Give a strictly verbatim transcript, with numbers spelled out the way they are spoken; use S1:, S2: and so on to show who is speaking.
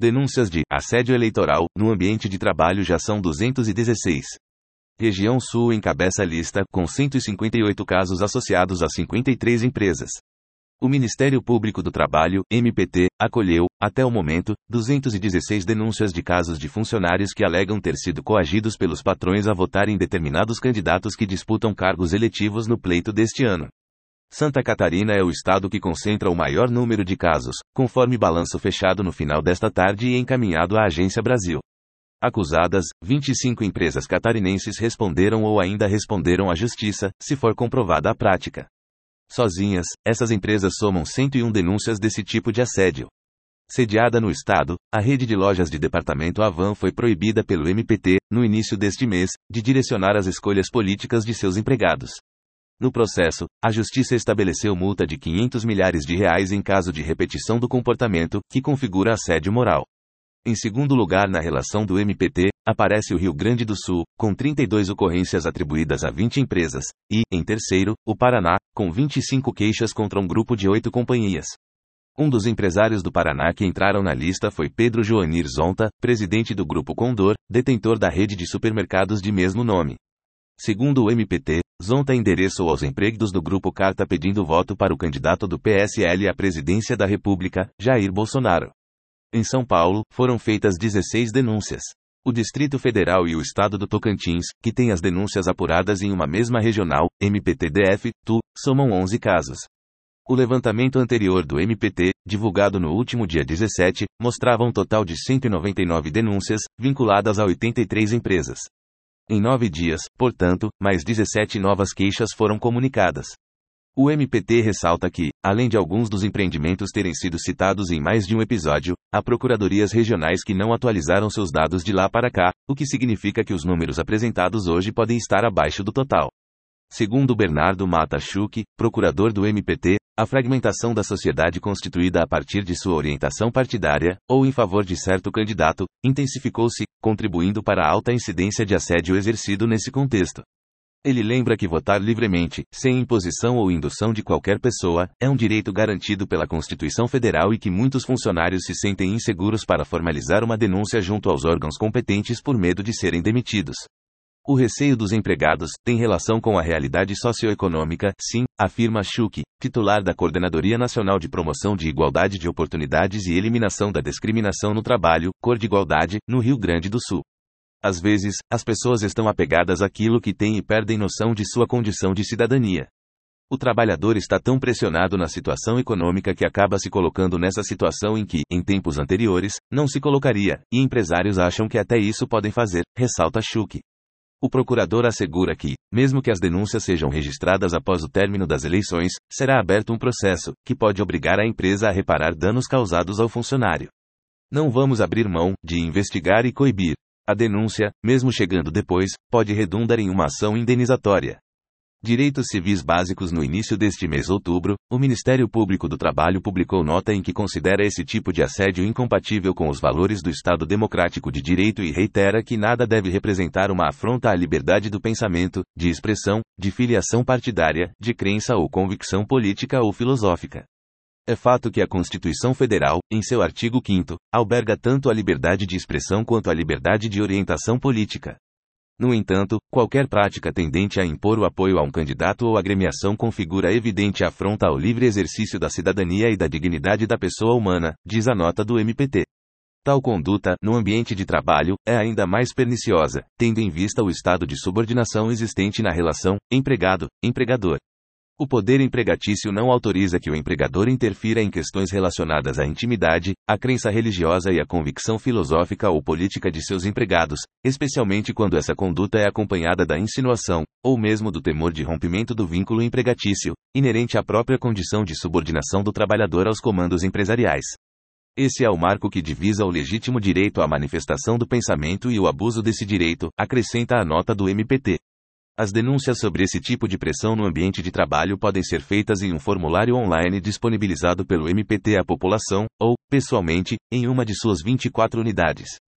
S1: Denúncias de assédio eleitoral no ambiente de trabalho já são duzentos e dezesseis. Região Sul encabeça a lista, com cento e cinquenta e oito casos associados a cinquenta e três empresas. O Ministério Público do Trabalho, M P T, acolheu, até o momento, duzentas e dezesseis denúncias de casos de funcionários que alegam ter sido coagidos pelos patrões a votar em determinados candidatos que disputam cargos eletivos no pleito deste ano. Santa Catarina é o estado que concentra o maior número de casos, conforme balanço fechado no final desta tarde e encaminhado à Agência Brasil. Acusadas, vinte e cinco empresas catarinenses responderam ou ainda responderão à Justiça, se for comprovada a prática. Sozinhas, essas empresas somam cento e uma denúncias desse tipo de assédio. Sediada no estado, a rede de lojas de departamento Avan foi proibida pelo M P T, no início deste mês, de direcionar as escolhas políticas de seus empregados. No processo, a Justiça estabeleceu multa de quinhentos milhares de reais em caso de repetição do comportamento, que configura assédio moral. Em segundo lugar na relação do M P T, aparece o Rio Grande do Sul, com trinta e duas ocorrências atribuídas a vinte empresas, e, em terceiro, o Paraná, com vinte e cinco queixas contra um grupo de oito companhias. Um dos empresários do Paraná que entraram na lista foi Pedro Joanir Zonta, presidente do Grupo Condor, detentor da rede de supermercados de mesmo nome. Segundo o M P T, Zonta endereçou aos empregados do Grupo carta pedindo voto para o candidato do P S L à presidência da República, Jair Bolsonaro. Em São Paulo, foram feitas dezesseis denúncias. O Distrito Federal e o Estado do Tocantins, que têm as denúncias apuradas em uma mesma regional, M P T D F, T U, somam onze casos. O levantamento anterior do M P T, divulgado no último dia dezessete, mostrava um total de cento e noventa e nove denúncias, vinculadas a oitenta e três empresas. Em nove dias, portanto, mais dezessete novas queixas foram comunicadas. O M P T ressalta que, além de alguns dos empreendimentos terem sido citados em mais de um episódio, há procuradorias regionais que não atualizaram seus dados de lá para cá, o que significa que os números apresentados hoje podem estar abaixo do total. Segundo Bernardo Mata Schuch, procurador do M P T, a fragmentação da sociedade constituída a partir de sua orientação partidária, ou em favor de certo candidato, intensificou-se, contribuindo para a alta incidência de assédio exercido nesse contexto. Ele lembra que votar livremente, sem imposição ou indução de qualquer pessoa, é um direito garantido pela Constituição Federal e que muitos funcionários se sentem inseguros para formalizar uma denúncia junto aos órgãos competentes por medo de serem demitidos. O receio dos empregados tem relação com a realidade socioeconômica, sim, afirma Schuch, titular da Coordenadoria Nacional de Promoção de Igualdade de Oportunidades e Eliminação da Discriminação no Trabalho, Cor de Igualdade, no Rio Grande do Sul. Às vezes, as pessoas estão apegadas àquilo que têm e perdem noção de sua condição de cidadania. O trabalhador está tão pressionado na situação econômica que acaba se colocando nessa situação em que, em tempos anteriores, não se colocaria, e empresários acham que até isso podem fazer, ressalta Schuch. O procurador assegura que, mesmo que as denúncias sejam registradas após o término das eleições, será aberto um processo, que pode obrigar a empresa a reparar danos causados ao funcionário. Não vamos abrir mão de investigar e coibir. A denúncia, mesmo chegando depois, pode redundar em uma ação indenizatória. Direitos civis básicos. No início deste mês outubro, o Ministério Público do Trabalho publicou nota em que considera esse tipo de assédio incompatível com os valores do Estado Democrático de Direito e reitera que nada deve representar uma afronta à liberdade do pensamento, de expressão, de filiação partidária, de crença ou convicção política ou filosófica. É fato que a Constituição Federal, em seu artigo quinto, alberga tanto a liberdade de expressão quanto a liberdade de orientação política. No entanto, qualquer prática tendente a impor o apoio a um candidato ou agremiação configura evidente afronta ao livre exercício da cidadania e da dignidade da pessoa humana, diz a nota do M P T. Tal conduta, no ambiente de trabalho, é ainda mais perniciosa, tendo em vista o estado de subordinação existente na relação empregado-empregador. O poder empregatício não autoriza que o empregador interfira em questões relacionadas à intimidade, à crença religiosa e à convicção filosófica ou política de seus empregados, especialmente quando essa conduta é acompanhada da insinuação, ou mesmo do temor de rompimento do vínculo empregatício, inerente à própria condição de subordinação do trabalhador aos comandos empresariais. Esse é o marco que divisa o legítimo direito à manifestação do pensamento e o abuso desse direito, acrescenta a nota do M P T. As denúncias sobre esse tipo de pressão no ambiente de trabalho podem ser feitas em um formulário online disponibilizado pelo M P T à população, ou, pessoalmente, em uma de suas vinte e quatro unidades.